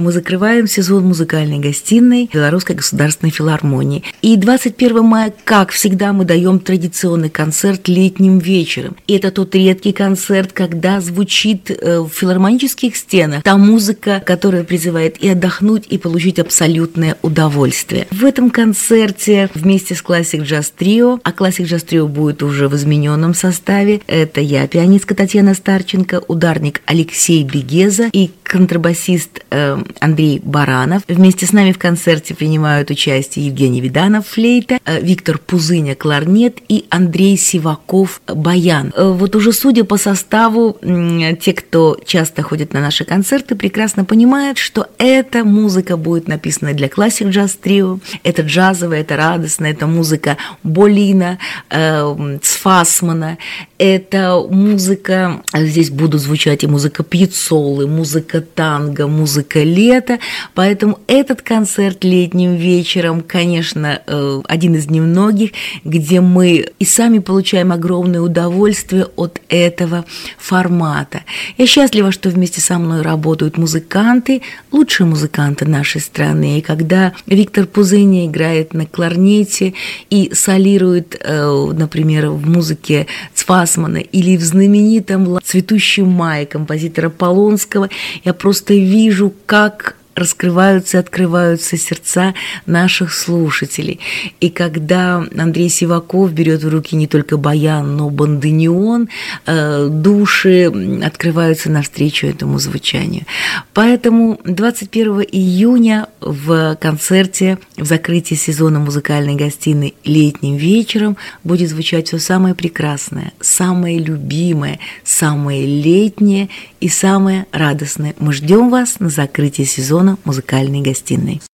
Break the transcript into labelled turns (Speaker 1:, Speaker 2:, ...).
Speaker 1: мы закрываем сезон музыкальной гостиной Белорусской государственной филармонии. И 21 мая, как всегда, мы даем традиционный концерт летним вечером. И это тот редкий концерт, когда звучит в филармонических стенах та музыка, которая призывает и отдохнуть, и получить абсолютное удовольствие. В этом концерте вместе с Classic Jazz Trio, а Classic Jazz Trio будет уже в измененном составе, это я, пианистка Татьяна Старченко, ударник Алексей Бегеза и контрабасист Андрей Баранов. Вместе с нами в концерте принимают участие Евгений Виданов, флейта, Виктор Пузыня, кларнет и Андрей Сиваков, баян. Вот уже судя по составу, те, кто часто ходит на наши концерты, прекрасно понимают, что эта музыка будет написана для Classic Jazz Trio. Это джазовая, это радостная, это музыка Болина, Цфасмана, это музыка, здесь будут звучать и музыка Пьяццолы, музыка танго, музыка лета, поэтому этот концерт летним вечером, конечно, один из немногих, где мы и сами получаем огромное удовольствие от этого формата. Я счастлива, что вместе со мной работают музыканты, лучшие музыканты нашей страны, и когда Виктор Пузыня играет на кларнете и солирует, например, в музыке Цфасмана или в знаменитом «Цветущем мае» композитора Полонского, я просто вижу, как раскрываются и открываются сердца наших слушателей. И когда Андрей Сиваков берет в руки не только баян, но бандонеон, души открываются навстречу этому звучанию. Поэтому 21 июня в концерте, в закрытии сезона музыкальной гостиной летним вечером будет звучать все самое прекрасное, самое любимое, самое летнее и самое радостное. Мы ждем вас на закрытии сезона музыкальной гостиной.